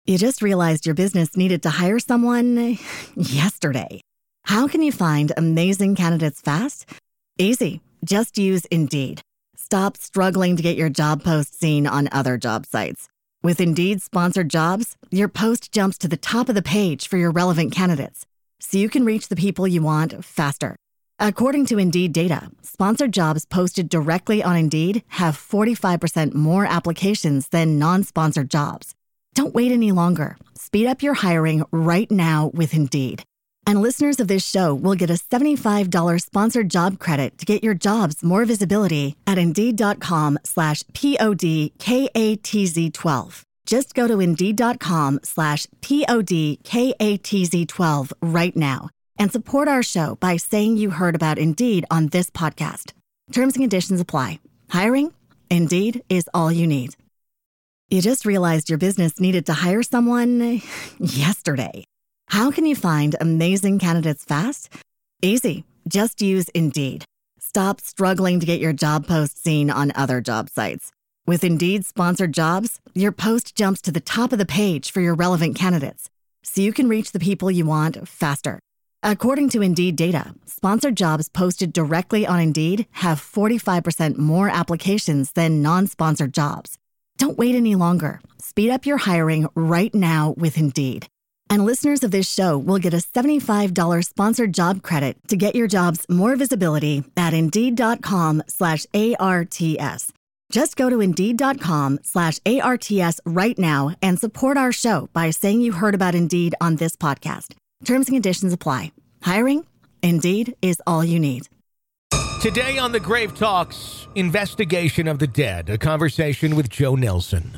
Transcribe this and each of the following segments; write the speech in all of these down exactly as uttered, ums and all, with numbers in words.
You just realized your business needed to hire someone yesterday. How can you find amazing candidates fast? Easy. Just use Indeed. Stop struggling to get your job post seen on other job sites. With Indeed sponsored jobs, your post jumps to the top of the page for your relevant candidates, so you can reach the people you want faster. According to Indeed data, sponsored jobs posted directly on Indeed have forty-five percent more applications than non-sponsored jobs. Don't wait any longer. Speed up your hiring right now with Indeed. And listeners of this show will get a seventy-five dollars sponsored job credit to get your jobs more visibility at Indeed.com slash P-O-D-K-A-T-Z-12. Just go to Indeed.com slash P-O-D-K-A-T-Z-12 right now and support our show by saying you heard about Indeed on this podcast. Terms and conditions apply. Hiring? Indeed is all you need. You just realized your business needed to hire someone yesterday. How can you find amazing candidates fast? Easy. Just use Indeed. Stop struggling to get your job post seen on other job sites. With Indeed sponsored jobs, your post jumps to the top of the page for your relevant candidates, so you can reach the people you want faster. According to Indeed data, sponsored jobs posted directly on Indeed have forty-five percent more applications than non-sponsored jobs. Don't wait any longer. Speed up your hiring right now with Indeed. And listeners of this show will get a seventy-five dollars sponsored job credit to get your jobs more visibility at Indeed.com slash A-R-T-S. Just go to Indeed.com slash A-R-T-S right now and support our show by saying you heard about Indeed on this podcast. Terms and conditions apply. Hiring? Indeed is all you need. Today on The Grave Talks, Investigation of the Dead, a conversation with Joe Nelson.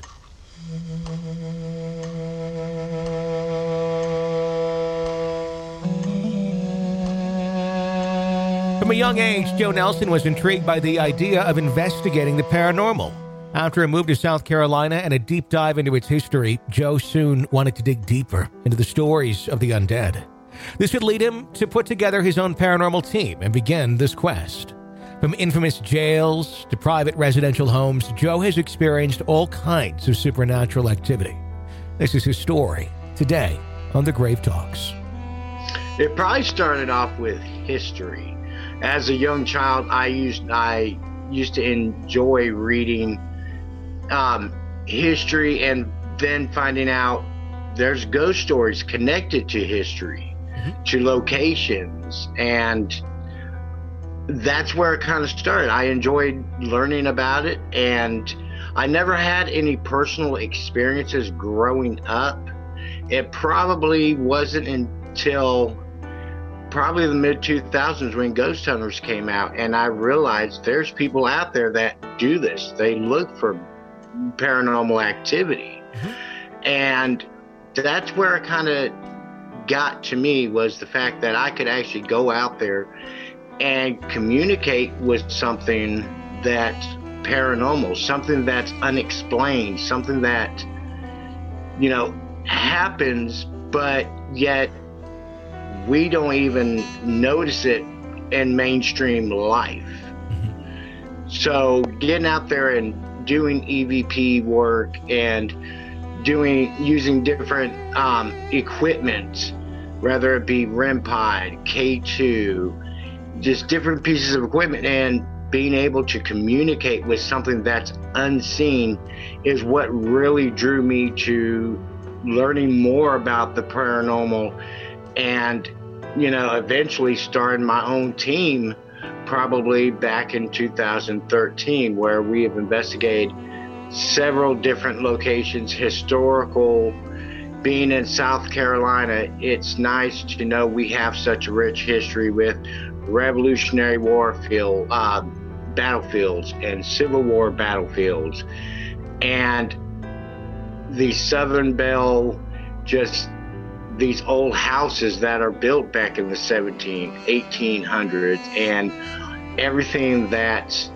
From a young age, Joe Nelson was intrigued by the idea of investigating the paranormal. After a move to South Carolina and a deep dive into its history, Joe soon wanted to dig deeper into the stories of the undead. This would lead him to put together his own paranormal team and begin this quest. From infamous jails to private residential homes, Joe has experienced all kinds of supernatural activity. This is his story, today on The Grave Talks. It probably started off with history. As a young child, I used I used to enjoy reading um, history and then finding out there's ghost stories connected to history, mm-hmm. to locations, and that's where it kind of started. I enjoyed learning about it, and I never had any personal experiences growing up. It probably wasn't until probably the mid two thousands when Ghost Hunters came out, and I realized there's people out there that do this. They look for paranormal activity. Mm-hmm. And that's where it kind of got to me, was the fact that I could actually go out there and communicate with something that's paranormal, something that's unexplained, something that, you know, happens, but yet we don't even notice it in mainstream life. Mm-hmm. So getting out there and doing E V P work and doing using different um, equipment, whether it be R E M Pod, K two, just different pieces of equipment, and being able to communicate with something that's unseen is what really drew me to learning more about the paranormal, and, you know, eventually starting my own team probably back in two thousand thirteen, where we have investigated several different locations, historical. Being in South Carolina, it's nice to know we have such a rich history with Revolutionary War field, uh, battlefields and Civil War battlefields, and the Southern Belle, just these old houses that are built back in the seventeen, eighteen hundreds, and everything that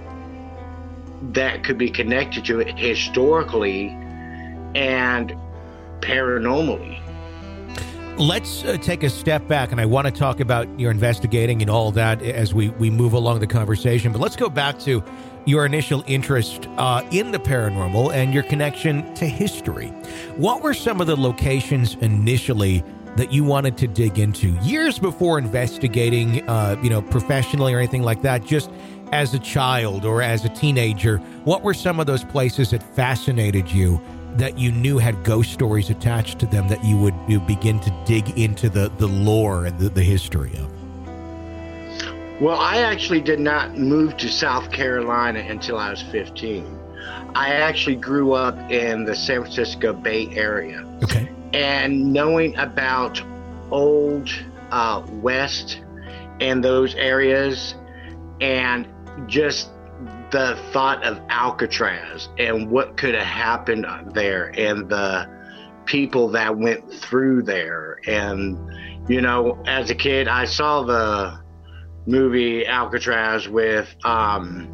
that could be connected to it historically and paranormally. Let's uh, take a step back, and I want to talk about your investigating and all that as we, we move along the conversation. But let's go back to your initial interest uh, in the paranormal and your connection to history. What were some of the locations initially that you wanted to dig into years before investigating, uh, you know, professionally or anything like that, just as a child or as a teenager? What were some of those places that fascinated you, that you knew had ghost stories attached to them, that you would you begin to dig into the, the lore and the, the history of? Well, I actually did not move to South Carolina until I was fifteen. I actually grew up in the San Francisco Bay Area. Okay. And knowing about Old uh, West and those areas, and just the thought of Alcatraz and what could have happened there, and the people that went through there. And, you know, as a kid, I saw the movie Alcatraz with um,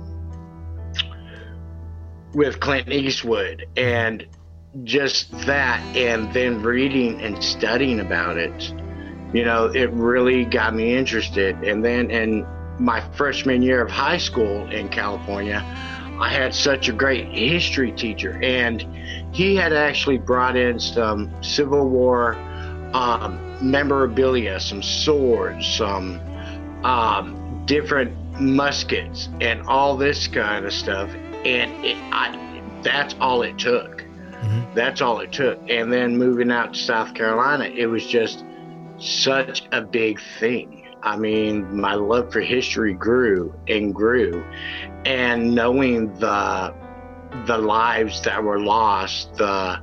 with Clint Eastwood, and just that, and then reading and studying about it, you know, it really got me interested. And then in my freshman year of high school in California, I had such a great history teacher, and he had actually brought in some Civil War um, memorabilia, some swords, some um, different muskets, and all this kind of stuff. And it, I, that's all it took. Mm-hmm. That's all it took. And then moving out to South Carolina, it was just such a big thing. I mean, my love for history grew and grew, and knowing the the lives that were lost, the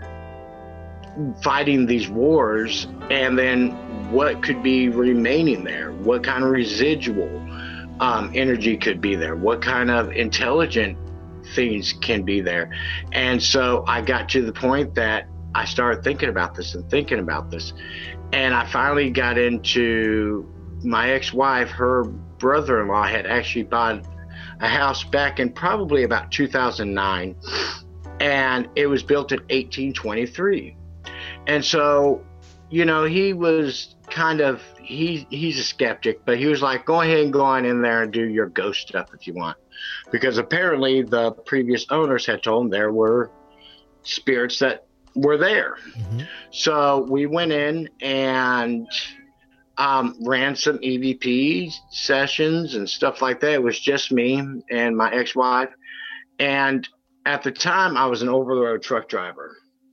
fighting these wars, and then what could be remaining there, what kind of residual um, energy could be there, what kind of intelligent things can be there. And so I got to the point that I started thinking about this and thinking about this. And I finally got into my ex-wife. Her brother-in-law had actually bought a house back in probably about two thousand nine, and it was built in eighteen twenty-three. And so, you know, he was kind of, he he's a skeptic, but he was like, go ahead and go on in there and do your ghost stuff if you want. Because apparently the previous owners had told him there were spirits that were there. Mm-hmm. So we went in and um, ran some E V P sessions and stuff like that. It was just me and my ex-wife. And at the time, I was an over-the-road truck driver.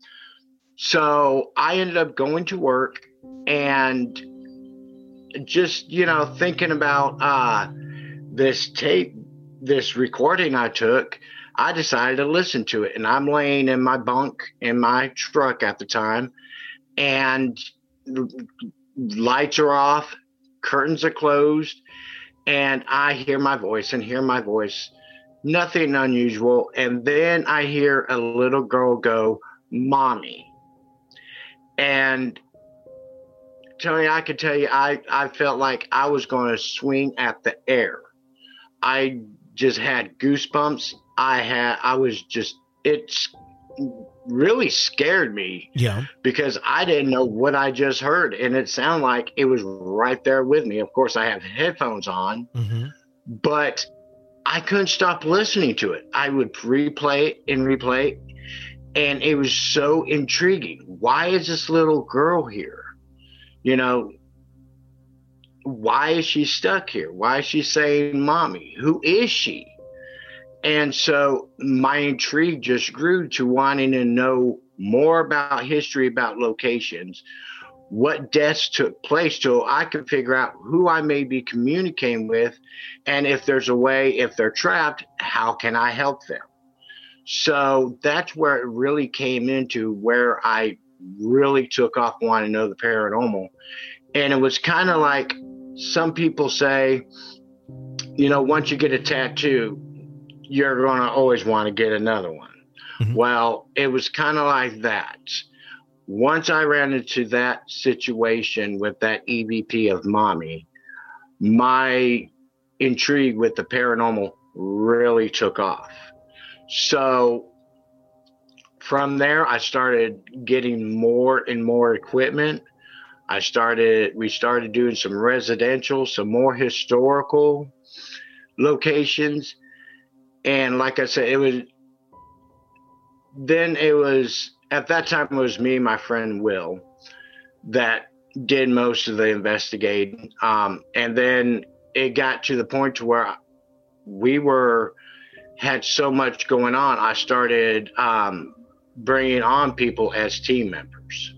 So I ended up going to work and just, you know, thinking about uh, this tape, this recording I took. I decided to listen to it, and I'm laying in my bunk in my truck at the time, and lights are off, curtains are closed, and I hear my voice and hear my voice, nothing unusual. And then I hear a little girl go, "Mommy." And Tony, I could tell you, I, I felt like I was going to swing at the air. I just had goosebumps. I had, I was just, it's really scared me. Yeah. Because I didn't know what I just heard. And it sounded like it was right there with me. Of course, I have headphones on, mm-hmm. but I couldn't stop listening to it. I would replay it and replay it. And it was so intriguing. Why is this little girl here? You know, why is she stuck here? Why is she saying, "Mommy"? Who is she? And so my intrigue just grew to wanting to know more about history, about locations, what deaths took place, so I could figure out who I may be communicating with, and if there's a way, if they're trapped, how can I help them? So that's where it really came into, where I really took off wanting to know the paranormal. And it was kind of like some people say, you know, once you get a tattoo, you're going to always want to get another one. Mm-hmm. Well, it was kind of like that. Once I ran into that situation with that E V P of Mommy, my intrigue with the paranormal really took off. So from there, I started getting more and more equipment. I started, we started doing some residential, some more historical locations. And like I said, it was, then it was, at that time, it was me and my friend Will that did most of the investigating. Um, and then it got to the point to where we were, had so much going on. I started um, bringing on people as team members.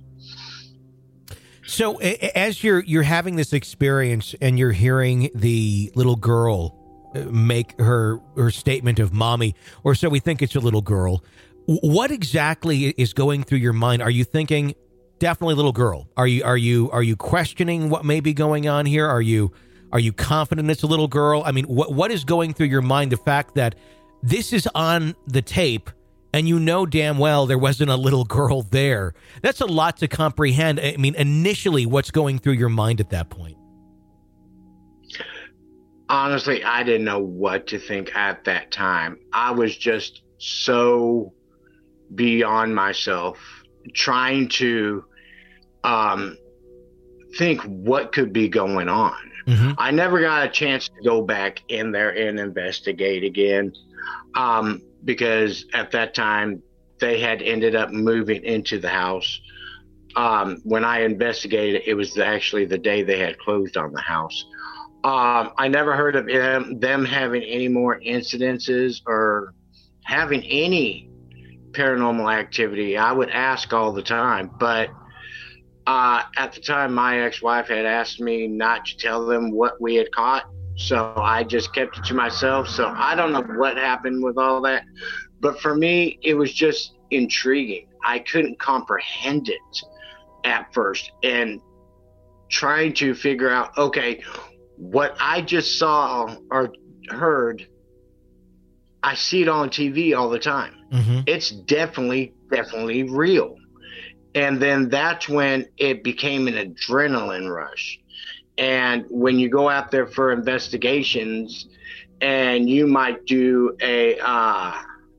So as you're you're having this experience and you're hearing the little girl make her her statement of mommy, or so we think it's a little girl, what exactly is going through your mind? Are you thinking definitely little girl? Are you are you are you questioning what may be going on here? Are you are you confident it's a little girl? I mean, what what is going through your mind? The fact that this is on the tape, and you know damn well there wasn't a little girl there. That's a lot to comprehend. I mean, initially, what's going through your mind at that point? Honestly, I didn't know what to think at that time. I was just so beyond myself, trying to um, think what could be going on. Mm-hmm. I never got a chance to go back in there and investigate again. Um, because at that time they had ended up moving into the house. Um, when I investigated, it was actually the day they had closed on the house. Um, I never heard of them, them having any more incidences or having any paranormal activity. I would ask all the time, but uh, at the time my ex-wife had asked me not to tell them what we had caught. So I just kept it to myself. So I don't know what happened with all that. But for me, it was just intriguing. I couldn't comprehend it at first. And trying to figure out, okay, what I just saw or heard, I see it on T V all the time. Mm-hmm. It's definitely, definitely real. And then that's when it became an adrenaline rush. And when you go out there for investigations and you might do a, uh,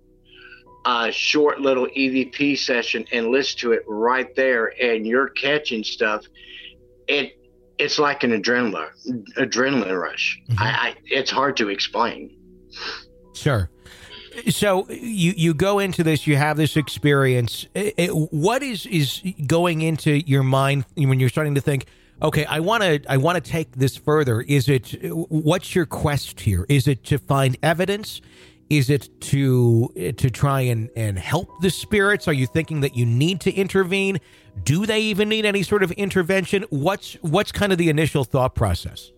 a short little E V P session and listen to it right there and you're catching stuff, it it's like an adrenaline adrenaline rush. Mm-hmm. I, I it's hard to explain. Sure. So you, you go into this, you have this experience. It, it, what is, is going into your mind when you're starting to think, okay, I want to I want to take this further? Is it, what's your quest here? Is it to find evidence? Is it to to try and, and help the spirits? Are you thinking that you need to intervene? Do they even need any sort of intervention? What's what's kind of the initial thought process?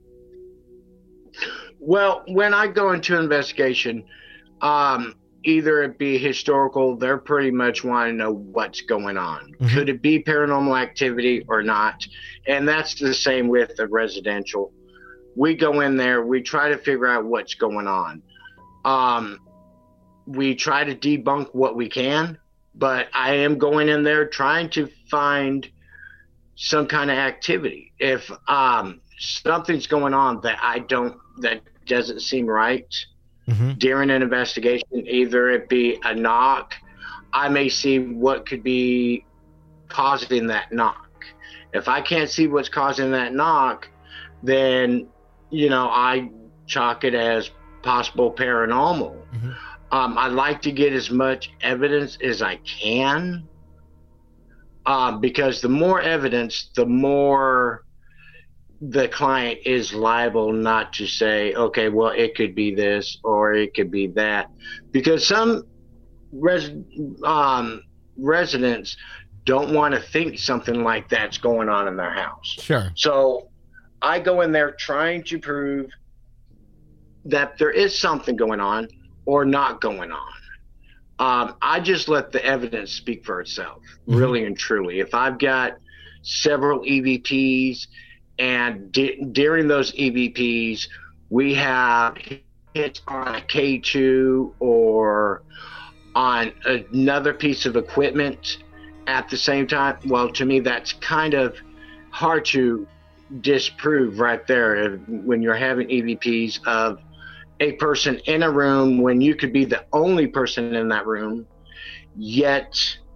Well, when I go into investigation, um, either it be historical, they're pretty much want to know what's going on. Mm-hmm. Could it be paranormal activity or not? And that's the same with the residential. We go in there, we try to figure out what's going on. Um, we try to debunk what we can, but I am going in there trying to find some kind of activity. If um, something's going on that I don't, that doesn't seem right, mm-hmm. during an investigation, either it be a knock, I may see what could be causing that knock. If I can't see what's causing that knock, then, you know, I chalk it as possible paranormal. Mm-hmm. Um, I like to get as much evidence as I can, um, because the more evidence, the more the client is liable not to say, okay, well, it could be this or it could be that, because some res- um, residents don't want to think something like that's going on in their house. Sure. So I go in there trying to prove that there is something going on or not going on. Um, I just let the evidence speak for itself, mm-hmm. really and truly. If I've got several E V Ps and di- during those E V Ps, we have hits on a K two or on another piece of equipment at the same time, well, to me, that's kind of hard to disprove right there when you're having E V Ps of a person in a room when you could be the only person in that room, yet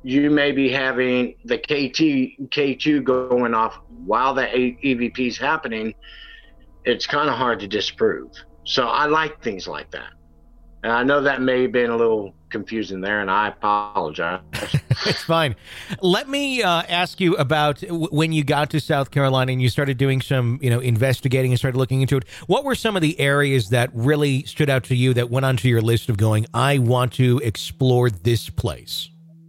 you may be having the K T, K two going off while the E V P is happening. It's kind of hard to disprove. So I like things like that. And I know that may have been a little confusing there, and I apologize. It's fine. Let me uh, ask you about w- when you got to South Carolina and you started doing some, you know, investigating and started looking into it. What were some of the areas that really stood out to you that went onto your list of going, I want to explore this place?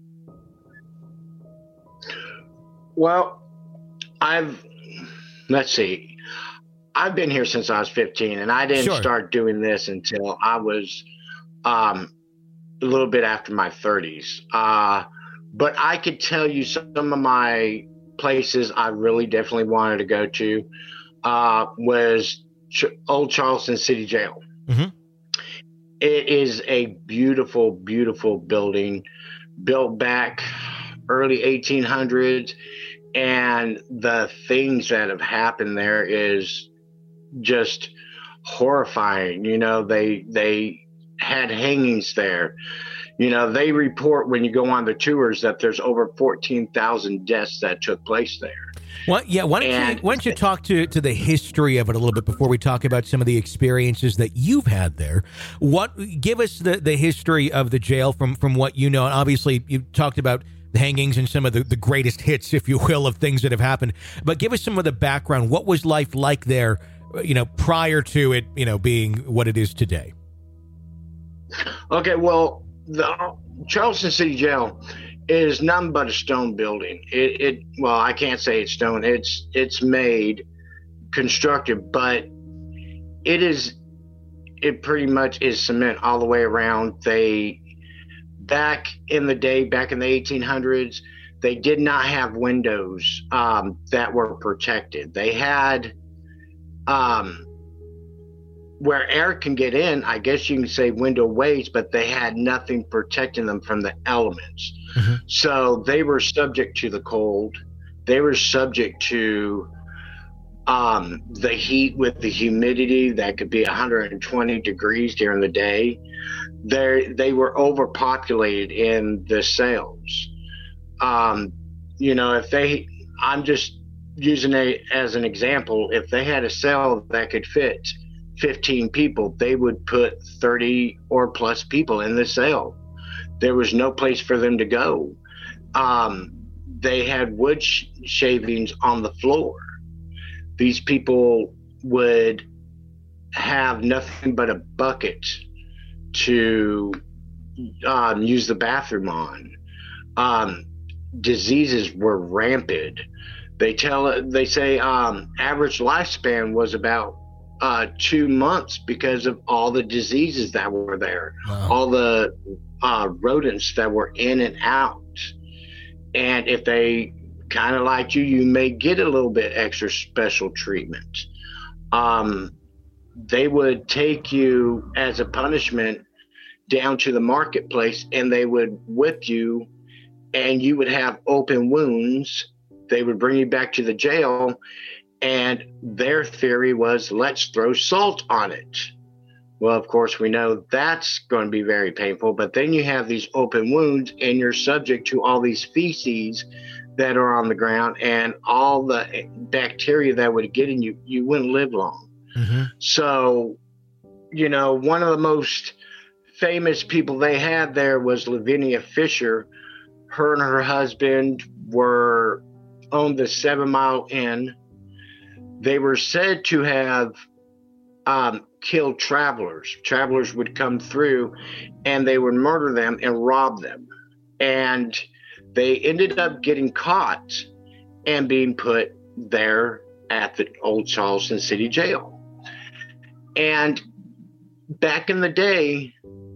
Well, I've, let's see, I've been here since I was fifteen, and I didn't Sure. start doing this until I was um, a little bit after my thirties. Uh, but I could tell you some of my places I really definitely wanted to go to uh, was Ch- Old Charleston City Jail. Mm-hmm. It is a beautiful, beautiful building built back early eighteen hundreds. And the things that have happened there is just horrifying. You know, they they had hangings there. You know, they report when you go on the tours that there's over fourteen thousand deaths that took place there. Well, yeah, why don't, And- you, why don't you talk to, to the history of it a little bit before we talk about some of the experiences that you've had there? What give us the, the history of the jail from, from what you know. And obviously, you talked about the hangings and some of the, the greatest hits, if you will, of things that have happened. But give us some of the background. What was life like there, you know, prior to it, you know, being what it is today? Okay, well, the Charleston City Jail is nothing but a stone building. It, it well, I can't say it's stone. It's it's made, constructed, but it is. It pretty much is cement all the way around. They back in the day, back in the eighteen hundreds, they did not have windows um, that were protected. They had um, where air can get in, I guess you can say window ways, but they had nothing protecting them from the elements. Mm-hmm. So they were subject to the cold. They were subject to um, the heat with the humidity that could be one hundred twenty degrees during the day. They they were overpopulated in the cells. Um, you know, if they, I'm just using it as an example, if they had a cell that could fit fifteen people, they would put thirty or plus people in the cell. There was no place for them to go. Um, they had wood sh- shavings on the floor. These people would have nothing but a bucket to um, use the bathroom on. Um, diseases were rampant. They tell, they say um, average lifespan was about uh, two months because of all the diseases that were there, wow. all the uh, rodents that were in and out. And if they kind of like you, you may get a little bit extra special treatment. Um, they would take you as a punishment down to the marketplace, and they would whip you, and you would have open wounds. They would bring you back to the jail, and their theory was, let's throw salt on it. Well, of course, we know that's going to be very painful, but then you have these open wounds, and you're subject to all these feces that are on the ground, and all the bacteria that would get in you, you wouldn't live long. Mm-hmm. So, you know, one of the most famous people they had there was Lavinia Fisher. Her and her husband were owned the Seven Mile Inn. They were said to have um, killed travelers. Travelers would come through, and they would murder them and rob them. And they ended up getting caught and being put there at the Old Charleston City Jail. And back in the day,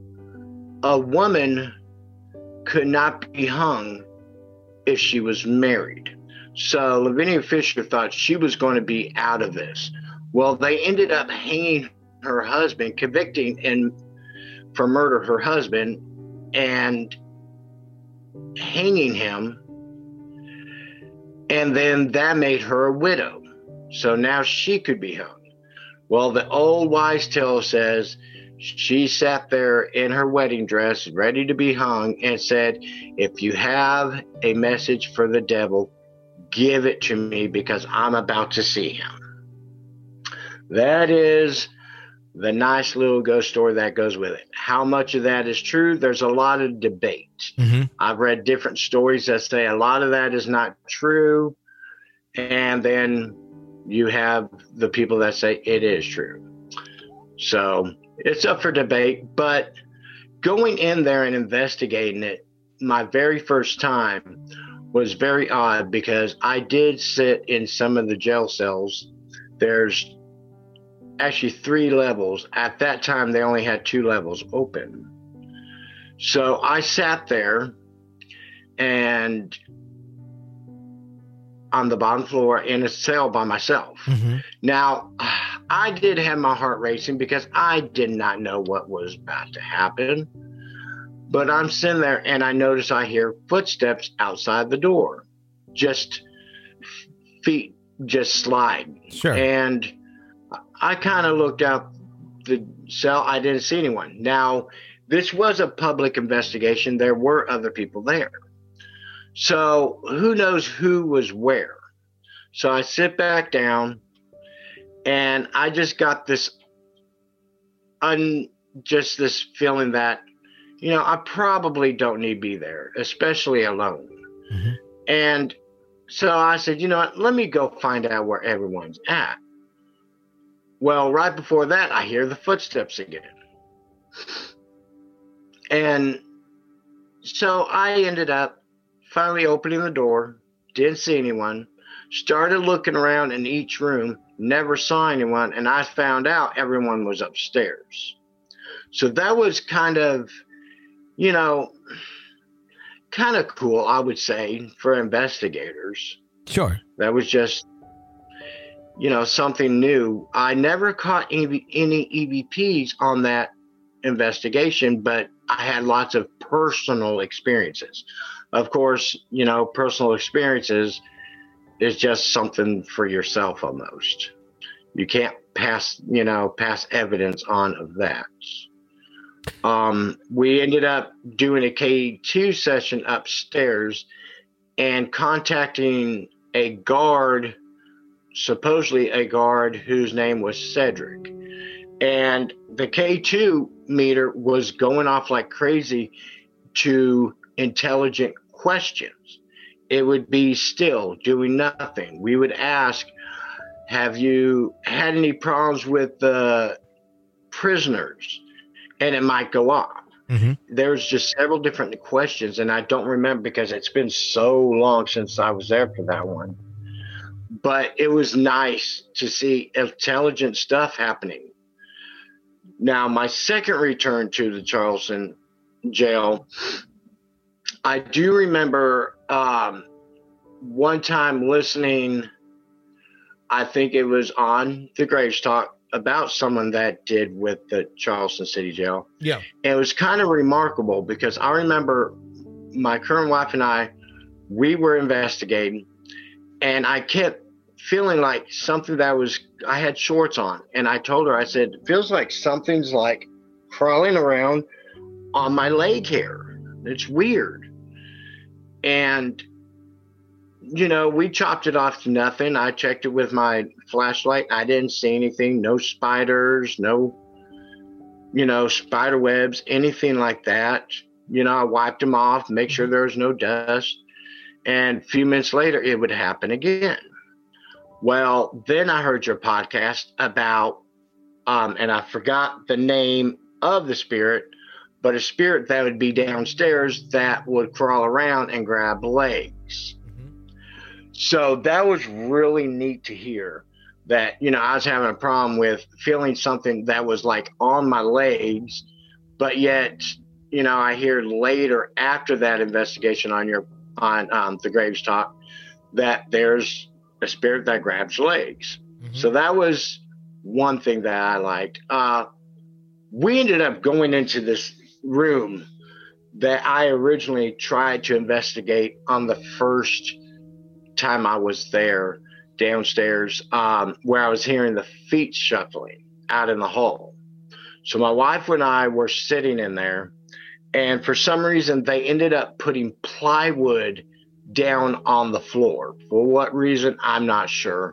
a woman could not be hung if she was married. So Lavinia Fisher thought she was going to be out of this. Well, they ended up hanging her husband, convicting and for murder her husband, and hanging him. And then that made her a widow. So now she could be hung. Well, the old wise tale says She sat there in her wedding dress, ready to be hung, and said, "If you have a message for the devil, give it to me because I'm about to see him." That is the nice little ghost story that goes with it. How much of that is true? There's a lot of debate. Mm-hmm. I've read different stories that say a lot of that is not true. And then you have the people that say it is true. So it's up for debate. But going in there and investigating it, my very first time was very odd because I did sit in some of the jail cells. There's actually three levels. At that time, they only had two levels open. So I sat there and on the bottom floor in a cell by myself. Mm-hmm. Now, I did have my heart racing because I did not know what was about to happen. But I'm sitting there and I notice I hear footsteps outside the door, just feet just slide. Sure. And I kind of looked out the cell. I didn't see anyone. Now, this was a public investigation. There were other people there. So who knows who was where? So I sit back down and I just got this, un, just this feeling that, you know, I probably don't need to be there, especially alone. Mm-hmm. And so I said, you know what, let me go find out where everyone's at. Well, right before that, I hear the footsteps again. And so I ended up finally opening the door, didn't see anyone, started looking around in each room, never saw anyone, and I found out everyone was upstairs. So that was kind of, you know, kind of cool, I would say, for investigators. Sure. That was just, you know, something new. I never caught any, any E V Ps on that investigation, but I had lots of personal experiences. Of course, you know, personal experiences is just something for yourself almost. You can't pass, you know, pass evidence on of that. Um, we ended up doing a K two session upstairs and contacting a guard, supposedly a guard whose name was Cedric. And the K two meter was going off like crazy to intelligent questions. It would be still doing nothing. We would ask, have you had any problems with the prisoners? And it might go off. Mm-hmm. There's just several different questions, and I don't remember because it's been so long since I was there for that one. But it was nice to see intelligent stuff happening. Now, my second return to the Charleston jail, I do remember um, one time listening, I think it was on the Graves Talk, about someone that did with the Charleston City Jail. Yeah. And it was kind of remarkable because I remember my current wife and I, we were investigating, and I kept feeling like something that was, I had shorts on, and I told her, I said, it feels like something's like crawling around on my leg hair. It's weird. And, you know, we chopped it off to nothing. I checked it with my flashlight. I didn't see anything, no spiders, no, you know, spider webs, anything like that. You know, I wiped them off, make sure there was no dust. And a few minutes later, it would happen again. Well, then I heard your podcast about, um, and I forgot the name of the spirit, but a spirit that would be downstairs that would crawl around and grab legs. Mm-hmm. So that was really neat to hear that, you know, I was having a problem with feeling something that was like on my legs, but yet, you know, I hear later after that investigation on your, on um, the Graves Talk, that there's a spirit that grabs legs. Mm-hmm. So that was one thing that I liked. Uh, we ended up going into this room that I originally tried to investigate on the first time I was there downstairs, um, where I was hearing the feet shuffling out in the hall. So my wife and I were sitting in there, and for some reason they ended up putting plywood down on the floor. For what reason, I'm not sure.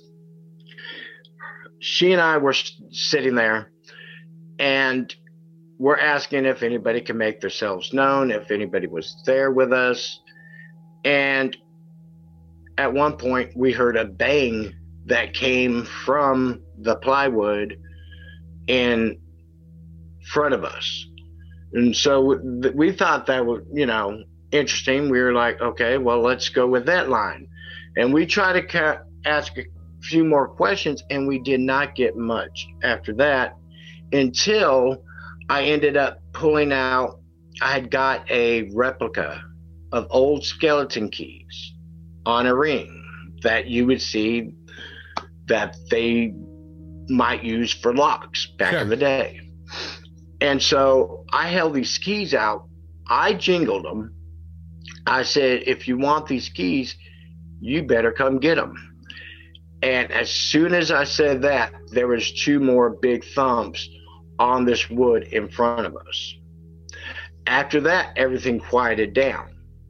She and I were sitting there, and we're asking if anybody can make themselves known, if anybody was there with us. And at one point, we heard a bang that came from the plywood in front of us. And so we thought that was, you know, interesting. We were like, okay, well, let's go with that line. And we tried to ca- ask a few more questions, and we did not get much after that until I ended up pulling out, I had got a replica of old skeleton keys on a ring that you would see that they might use for locks back Sure. in the day. And so I held these keys out. I jingled them. I said, if you want these keys, you better come get them. And as soon as I said that, there was two more big thumps on this wood in front of us. After that, everything quieted down.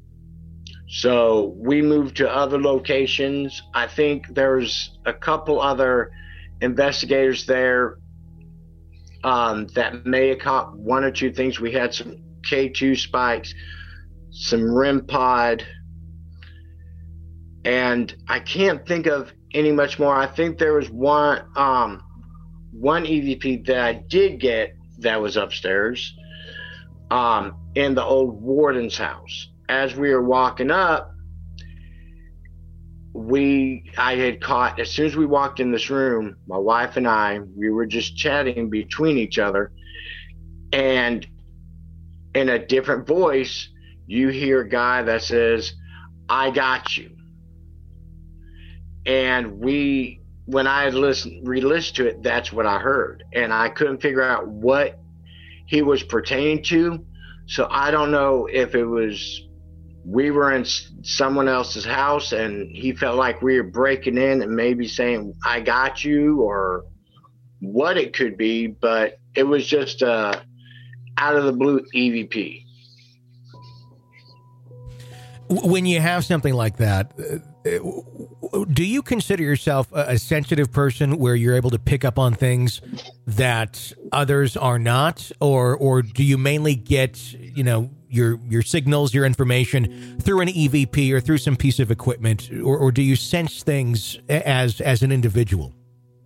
So we moved to other locations. I think there's a couple other investigators there um, that may have caught one or two things. We had some K two spikes, some R E M pod, and I can't think of any much more. I think there was one um, one E V P that I did get that was upstairs um, in the old warden's house. As we were walking up, we I had caught, as soon as we walked in this room, my wife and I, we were just chatting between each other, and in a different voice, you hear a guy that says, I got you. And we, when I listened, re-listened to it, that's what I heard. And I couldn't figure out what he was pertaining to. So I don't know if it was, we were in someone else's house and he felt like we were breaking in and maybe saying, I got you, or what it could be, but it was just a out of the blue E V P. When you have something like that, do you consider yourself a sensitive person where you're able to pick up on things that others are not, or or do you mainly get, you know, your your signals, your information through an E V P or through some piece of equipment, or, or do you sense things as as an individual?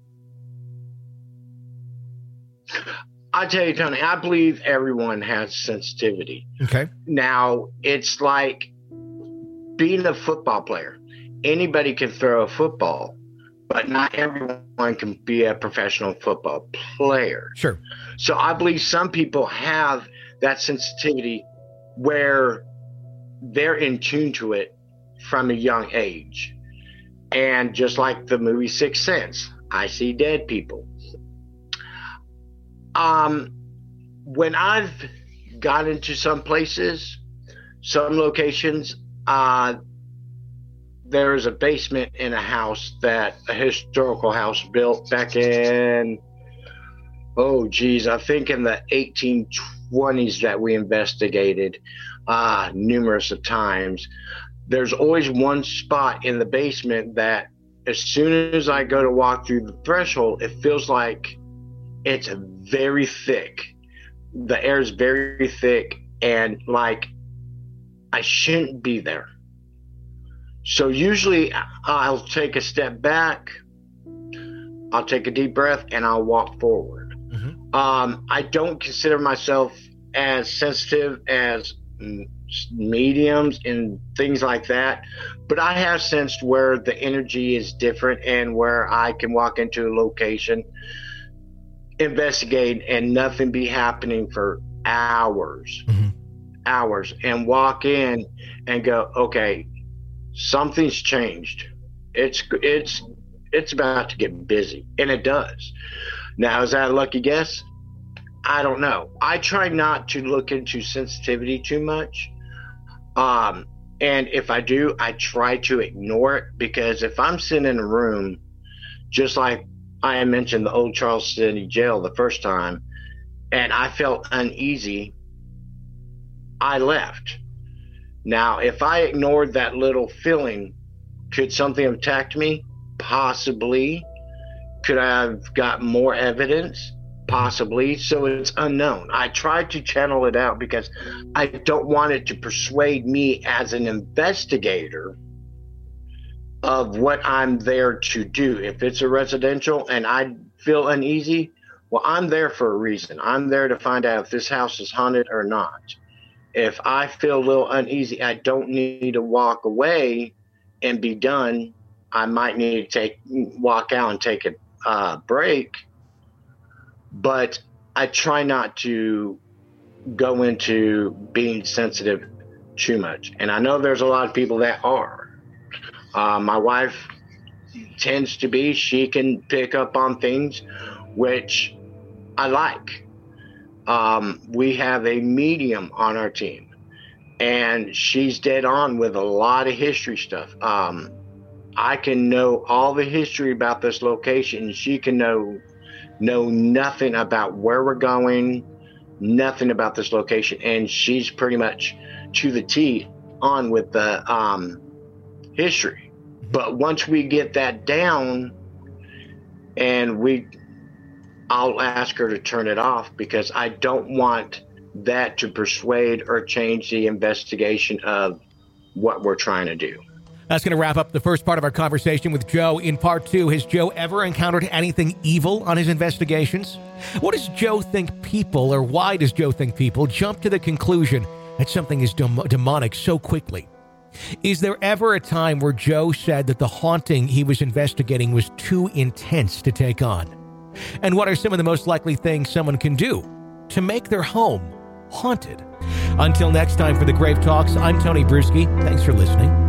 I tell you, Tony, I believe everyone has sensitivity. Okay. Now, it's like being a football player. Anybody can throw a football, but not everyone can be a professional football player. Sure. So I believe some people have that sensitivity where they're in tune to it from a young age. And just like the movie Sixth Sense, I see dead people. Um, when I've got into some places, some locations, uh, there is a basement in a house that a historical house built back in, oh geez, I think in the eighteen twenties that we investigated uh, numerous of times. There's always one spot in the basement that as soon as I go to walk through the threshold, it feels like it's very thick. The air is very thick, and like I shouldn't be there. So usually I'll take a step back, I'll take a deep breath, and I'll walk forward. Mm-hmm. Um, I don't consider myself as sensitive as mediums and things like that, but I have sensed where the energy is different and where I can walk into a location, investigate, and nothing be happening for hours, mm-hmm. hours, and walk in and go, okay, something's changed. It's it's it's about to get busy, and it does. Now, is that a lucky guess? I don't know. I try not to look into sensitivity too much, um, and if I do, I try to ignore it, because if I'm sitting in a room, just like I mentioned the old Charles City Jail the first time, and I felt uneasy, I left. Now, if I ignored that little feeling, could something have attacked me? Possibly. Could I have got more evidence? Possibly. So it's unknown. I tried to channel it out because I don't want it to persuade me as an investigator of what I'm there to do. If it's a residential and I feel uneasy, well, I'm there for a reason. I'm there to find out if this house is haunted or not. If I feel a little uneasy, I don't need to walk away and be done. I might need to take walk out and take a uh, break, but I try not to go into being sensitive too much. And I know there's a lot of people that are. Uh, my wife tends to be. She can pick up on things, which I like. Um, we have a medium on our team, and she's dead on with a lot of history stuff. Um, I can know all the history about this location. She can know know nothing about where we're going, nothing about this location, and she's pretty much to the T on with the um, history. But once we get that down, and we, I'll ask her to turn it off because I don't want that to persuade or change the investigation of what we're trying to do. That's going to wrap up the first part of our conversation with Joe. In part two, has Joe ever encountered anything evil on his investigations? What does Joe think people, or why does Joe think people, jump to the conclusion that something is dem- demonic so quickly? Is there ever a time where Joe said that the haunting he was investigating was too intense to take on? And what are some of the most likely things someone can do to make their home haunted? Until next time for the Grave Talks, I'm Tony Bruschi. Thanks for listening.